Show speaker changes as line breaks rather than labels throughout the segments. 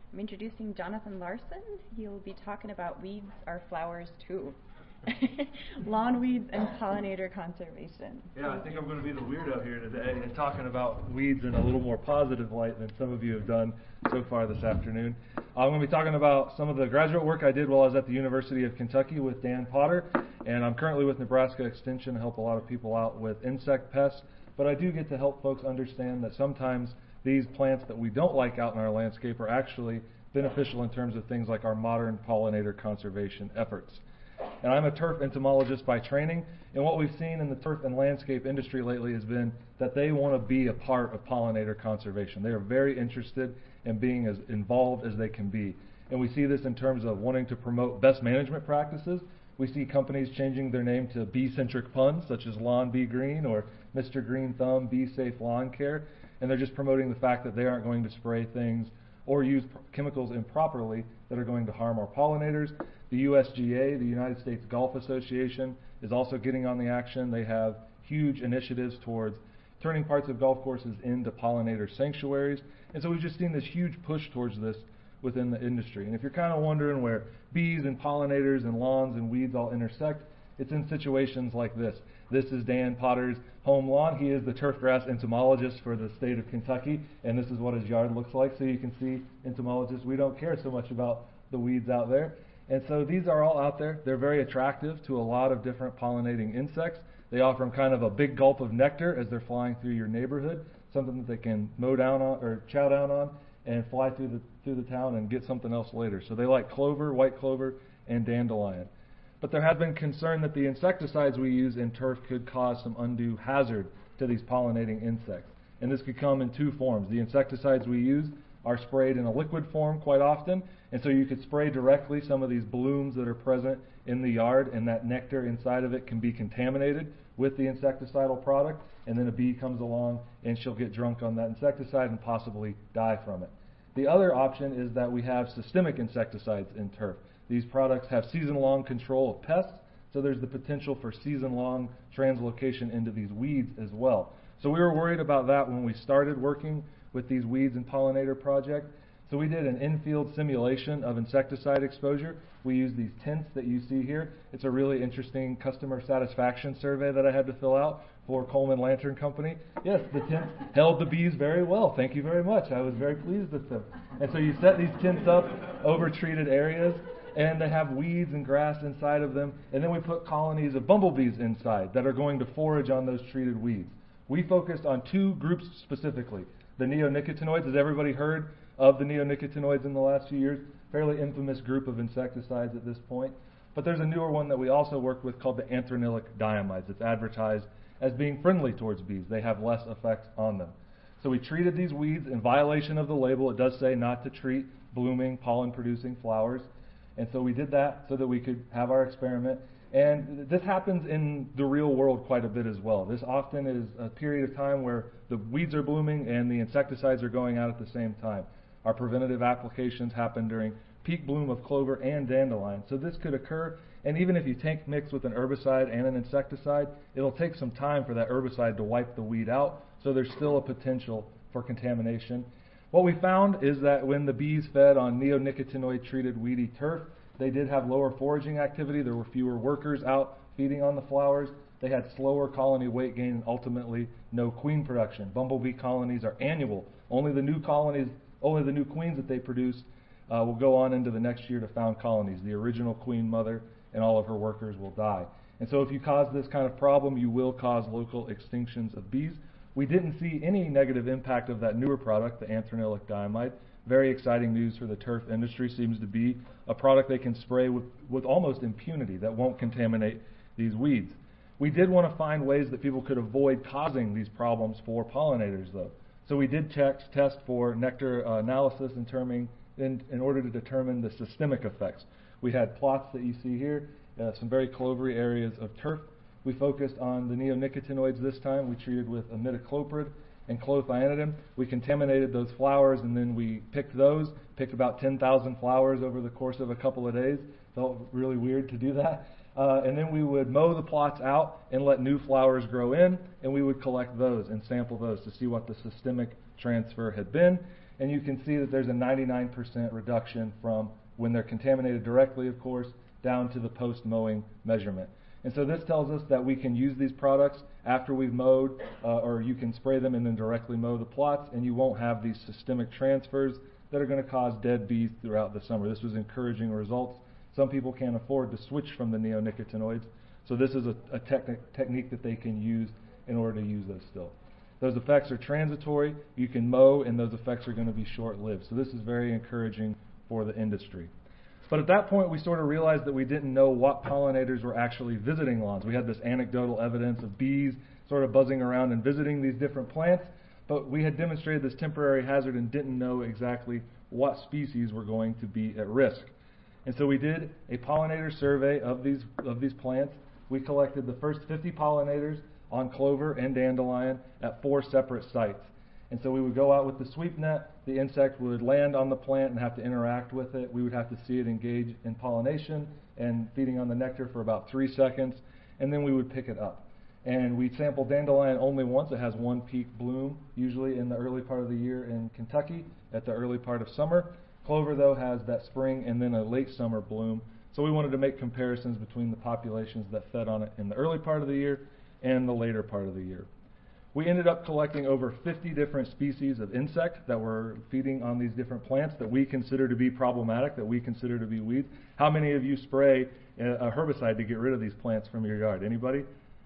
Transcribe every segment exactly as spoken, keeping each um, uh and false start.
I'm introducing Jonathan Larson. He'll be talking about weeds are flowers too. Lawn weeds and pollinator conservation.
Yeah, I think I'm going to be the weirdo here today and talking about weeds in a little more positive light than some of you have done so far this afternoon. I'm going to be talking about some of the graduate work I did while I was at the University of Kentucky with Dan Potter, and I'm currently with Nebraska Extension to help a lot of people out with insect pests, but I do get to help folks understand that sometimes these plants that we don't like out in our landscape are actually beneficial in terms of things like our modern pollinator conservation efforts. And I'm a turf entomologist by training, and what we've seen in the turf and landscape industry lately has been that they want to be a part of pollinator conservation. They are very interested in being as involved as they can be. And we see this in terms of wanting to promote best management practices. We see companies changing their name to bee-centric puns, such as Lawn Be Green or Mister Green Thumb Bee Safe Lawn Care, and they're just promoting the fact that they aren't going to spray things or use chemicals improperly that are going to harm our pollinators. The U S G A, the United States Golf Association, is also getting on the action. They have huge initiatives towards turning parts of golf courses into pollinator sanctuaries. And so we've just seen this huge push towards this within the industry. And if you're kind of wondering where bees and pollinators and lawns and weeds all intersect, it's in situations like this. This is Dan Potter's home lawn. He is the turf grass entomologist for the state of Kentucky, and this is what his yard looks like. So you can see, entomologists, we don't care so much about the weeds out there. And so these are all out there. They're very attractive to a lot of different pollinating insects. They offer them kind of a big gulp of nectar as they're flying through your neighborhood, something that they can mow down on or chow down on and fly through the through the town and get something else later. So they like clover, white clover, and dandelion. But there has been concern that the insecticides we use in turf could cause some undue hazard to these pollinating insects. And this could come in two forms. The insecticides we use are sprayed in a liquid form quite often, and so you could spray directly some of these blooms that are present in the yard, and that nectar inside of it can be contaminated with the insecticidal product, and then a bee comes along and she'll get drunk on that insecticide and possibly die from it. The other option is that we have systemic insecticides in turf. These products have season-long control of pests, so there's the potential for season-long translocation into these weeds as well. So we were worried about that when we started working with these weeds and pollinator project. So we did an in-field simulation of insecticide exposure. We used these tents that you see here. It's a really interesting customer satisfaction survey that I had to fill out for Coleman Lantern Company. Yes, the tents held the bees very well. Thank you very much. I was very pleased with them. And so you set these tents up over treated areas, and they have weeds and grass inside of them, and then we put colonies of bumblebees inside that are going to forage on those treated weeds. We focused on two groups specifically. The neonicotinoids. Has everybody heard of the neonicotinoids in the last few years? Fairly infamous group of insecticides at this point. But there's a newer one that we also worked with called the anthranilic diamides. It's advertised as being friendly towards bees. They have less effect on them. So we treated these weeds in violation of the label. It does say not to treat blooming, pollen-producing flowers. And so we did that so that we could have our experiment. And this happens in the real world quite a bit as well. This often is a period of time where the weeds are blooming and the insecticides are going out at the same time. Our preventative applications happen during peak bloom of clover and dandelion. So this could occur, and even if you tank mix with an herbicide and an insecticide, it'll take some time for that herbicide to wipe the weed out, so there's still a potential for contamination. What we found is that when the bees fed on neonicotinoid-treated weedy turf, they did have lower foraging activity. There were fewer workers out feeding on the flowers. They had slower colony weight gain and ultimately no queen production. Bumblebee colonies are annual. Only the new colonies, only the new queens that they produce uh, will go on into the next year to found colonies. The original queen mother and all of her workers will die. And so if you cause this kind of problem, you will cause local extinctions of bees. We didn't see any negative impact of that newer product, the anthranilic diamide. Very exciting news for the turf industry. Seems to be a product they can spray with, with almost impunity that won't contaminate these weeds. We did want to find ways that people could avoid causing these problems for pollinators, though. So we did check, test for nectar uh, analysis in, terming, in, in order to determine the systemic effects. We had plots that you see here, uh, some very clovery areas of turf. We focused on the neonicotinoids this time. We treated with imidacloprid and clothianidin. We contaminated those flowers, and then we picked those, picked about ten thousand flowers over the course of a couple of days. Felt really weird to do that. Uh, and then we would mow the plots out and let new flowers grow in, and we would collect those and sample those to see what the systemic transfer had been. and you can see that there's a ninety-nine percent reduction from when they're contaminated directly, of course, down to the post-mowing measurement. And so this tells us that we can use these products after we've mowed, uh, or you can spray them and then directly mow the plots, and you won't have these systemic transfers that are going to cause dead bees throughout the summer. This was encouraging results. Some people can't afford to switch from the neonicotinoids, so this is a, a techni- technique that they can use in order to use those still. Those effects are transitory. You can mow, and those effects are going to be short-lived. So this is very encouraging for the industry. But at that point, we sort of realized that we didn't know what pollinators were actually visiting lawns. We had this anecdotal evidence of bees sort of buzzing around and visiting these different plants, but we had demonstrated this temporary hazard and didn't know exactly what species were going to be at risk. And so we did a pollinator survey of these of these plants. We collected the first fifty pollinators on clover and dandelion at four separate sites. And so we would go out with the sweep net, the insect would land on the plant and have to interact with it. We would have to see it engage in pollination and feeding on the nectar for about three seconds, and then we would pick it up. And we sampled dandelion only once. It has one peak bloom, usually in the early part of the year in Kentucky, at the early part of summer. Clover, though, has that spring and then a late summer bloom. So we wanted to make comparisons between the populations that fed on it in the early part of the year and the later part of the year. We ended up collecting over fifty different species of insect that were feeding on these different plants that we consider to be problematic, that we consider to be weeds. How many of you spray a herbicide to get rid of these plants from your yard? Anybody?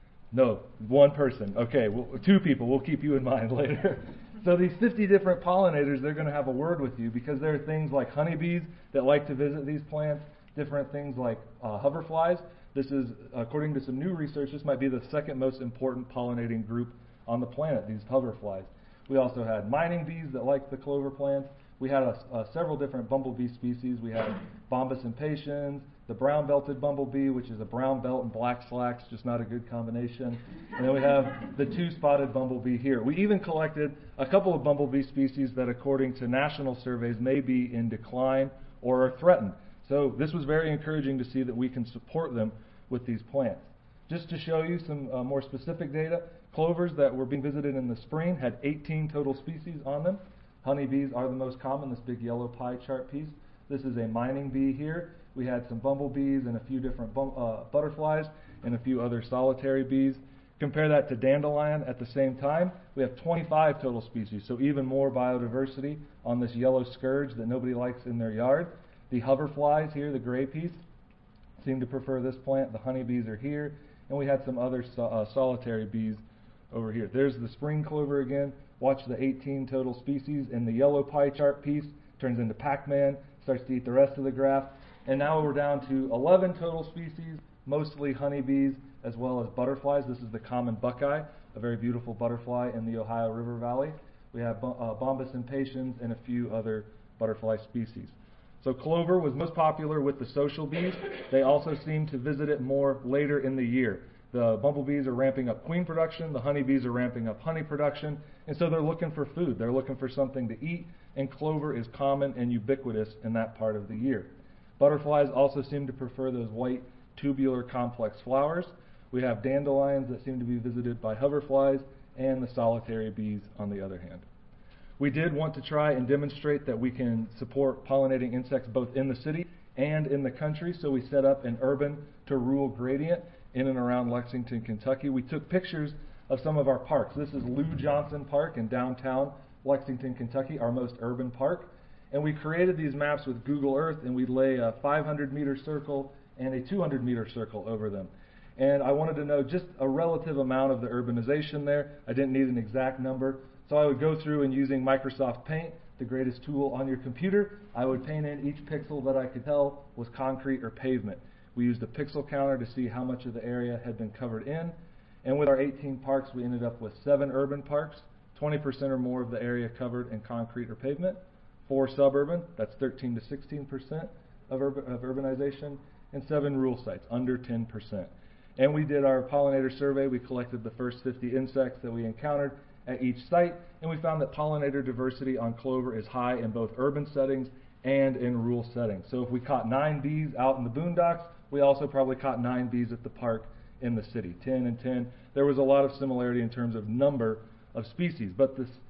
No, one person. Okay, well, two people. We'll keep you in mind later. So these fifty different pollinators, they're going to have a word with you because there are things like honeybees that like to visit these plants, different things like uh, hoverflies. This is, according to some new research, this might be the second most important pollinating group on the planet, these hoverflies. We also had mining bees that like the clover plants. We had a, a, several different bumblebee species. We had Bombus impatiens, the brown-belted bumblebee, which is a brown belt and black slacks, just not a good combination. And then we have the two-spotted bumblebee here. We even collected a couple of bumblebee species that, according to national surveys, may be in decline or are threatened. So this was very encouraging to see that we can support them with these plants. Just to show you some uh, more specific data, clovers that were being visited in the spring had eighteen total species on them. Honeybees are the most common, this big yellow pie chart piece. This is a mining bee here. We had some bumblebees and a few different bum, uh, butterflies and a few other solitary bees. Compare that to dandelion at the same time. We have twenty-five total species, so even more biodiversity on this yellow scourge that nobody likes in their yard. The hoverflies here, the gray piece, seem to prefer this plant. The honeybees are here. And we had some other so, uh, solitary bees over here. There's the spring clover again. Watch the eighteen total species. And the yellow pie chart piece turns into Pac-Man, starts to eat the rest of the graph. And now we're down to eleven total species, mostly honeybees as well as butterflies. This is the common buckeye, a very beautiful butterfly in the Ohio River Valley. We have uh, Bombus impatiens and a few other butterfly species. So clover was most popular with the social bees. They also seem to visit it more later in the year. The bumblebees are ramping up queen production, the honeybees are ramping up honey production, and so they're looking for food. They're looking for something to eat, and clover is common and ubiquitous in that part of the year. Butterflies also seem to prefer those white tubular complex flowers. We have dandelions that seem to be visited by hoverflies, and the solitary bees on the other hand. We did want to try and demonstrate that we can support pollinating insects both in the city and in the country, so we set up an urban to rural gradient in and around Lexington, Kentucky. We took pictures of some of our parks. This is Lou Johnson Park in downtown Lexington, Kentucky, our most urban park. And we created these maps with Google Earth, and we lay a five hundred meter circle and a two hundred meter circle over them. And I wanted to know just a relative amount of the urbanization there. I didn't need an exact number. So I would go through and using Microsoft Paint, the greatest tool on your computer, I would paint in each pixel that I could tell was concrete or pavement. We used a pixel counter to see how much of the area had been covered in. And with our eighteen parks, we ended up with seven urban parks, twenty percent or more of the area covered in concrete or pavement. Four suburban, that's thirteen to sixteen percent of, urban, of urbanization. And seven rural sites, under ten percent. And we did our pollinator survey. We collected the first fifty insects that we encountered at each site, and we found that pollinator diversity on clover is high in both urban settings and in rural settings. So if we caught nine bees out in the boondocks, we also probably caught nine bees at the park in the city, ten and ten. There was a lot of similarity in terms of number of species, but this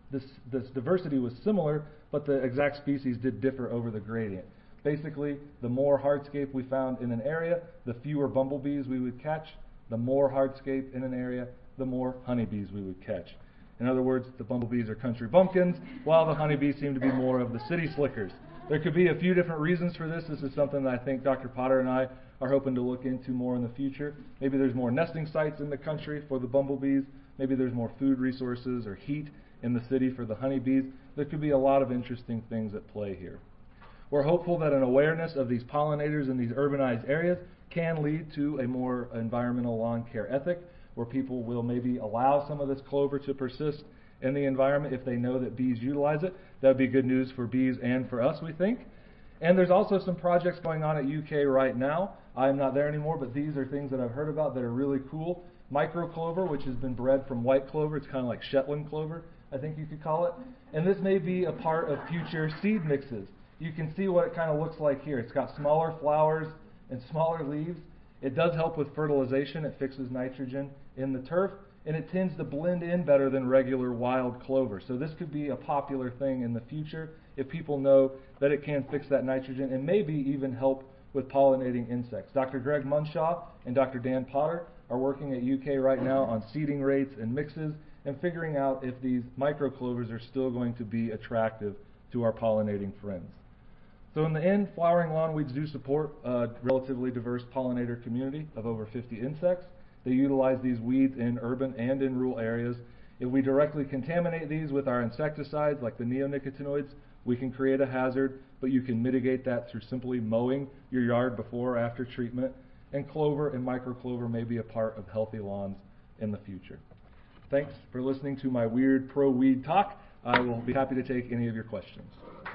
this, this diversity was similar, but the exact species did differ over the gradient. Basically, the more hardscape we found in an area, the fewer bumblebees we would catch. The more hardscape in an area, the more honeybees we would catch. In other words, the bumblebees are country bumpkins, while the honeybees seem to be more of the city slickers. There could be a few different reasons for this. This is something that I think Doctor Potter and I are hoping to look into more in the future. Maybe there's more nesting sites in the country for the bumblebees. Maybe there's more food resources or heat in the city for the honeybees. There could be a lot of interesting things at play here. We're hopeful that an awareness of these pollinators in these urbanized areas can lead to a more environmental lawn care ethic, where people will maybe allow some of this clover to persist in the environment if they know that bees utilize it. That would be good news for bees and for us, we think. And there's also some projects going on at U K right now. I'm not there anymore, but these are things that I've heard about that are really cool. Micro clover, which has been bred from white clover. It's kind of like Shetland clover, I think you could call it. And this may be a part of future seed mixes. You can see what it kind of looks like here. It's got smaller flowers and smaller leaves. It does help with fertilization. It fixes nitrogen in the turf, and it tends to blend in better than regular wild clover. So this could be a popular thing in the future if people know that it can fix that nitrogen and maybe even help with pollinating insects. Doctor Greg Munshaw and Doctor Dan Potter are working at U K right now on seeding rates and mixes and figuring out if these microclovers are still going to be attractive to our pollinating friends. So in the end, flowering lawnweeds do support a relatively diverse pollinator community of over fifty insects. They utilize these weeds in urban and in rural areas. If we directly contaminate these with our insecticides, like the neonicotinoids, we can create a hazard, but you can mitigate that through simply mowing your yard before or after treatment. And clover and microclover may be a part of healthy lawns in the future. Thanks for listening to my weird pro-weed talk. I will be happy to take any of your questions.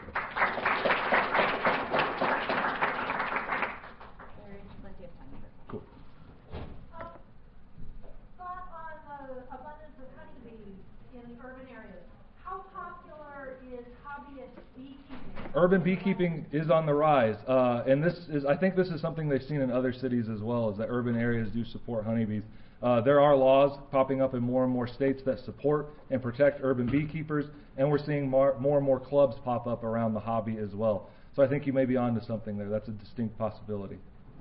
Cool.
Um, thought on the abundance of honeybees in urban areas. How popular is hobbyist beekeeping?
Urban beekeeping is on the rise, uh, and this is, I think this is something they've seen in other cities as well, is that urban areas do support honeybees. Uh, there are laws popping up in more and more states that support and protect urban beekeepers, and we're seeing more, more and more clubs pop up around the hobby as well. So I think you may be onto something there. That's a distinct possibility.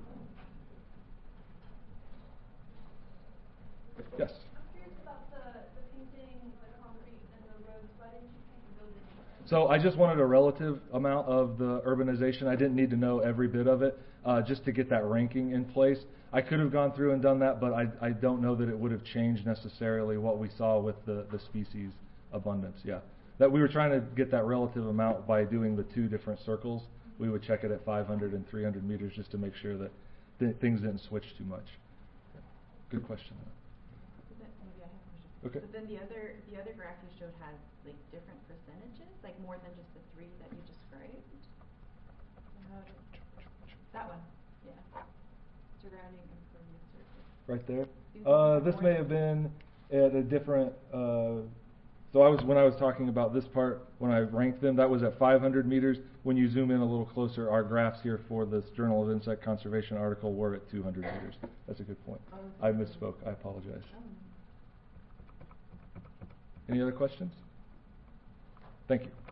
Yes?
I'm curious about the, the painting, the concrete, and the roads. Why didn't you paint the buildings?
So I just wanted a relative amount of the urbanization. I didn't need to know every bit of it uh, just to get that ranking in place. I could have gone through and done that, but I, I don't know that it would have changed necessarily what we saw with the, the species abundance. Yeah, that we were trying to get that relative amount by doing the two different circles. We would check it at five hundred and three hundred meters just to make sure that th- things didn't switch too much. Yeah. Good question.
So then, maybe I have a question.
Okay.
So then the other the other graph you showed has like different percentages, like more than just the three that you described. How did, that one, yeah. Surrounding impervious surface.
Right there.
These
Uh,
are
this
more
may
than-
have been at a different. Uh, so I was when I was talking about this part when I ranked them. That was at five hundred meters. When you zoom in a little closer, our graphs here for this Journal of Insect Conservation article were at two hundred meters. That's a good point.
Oh,
I misspoke. I apologize.
Oh.
Any other questions? Thank you.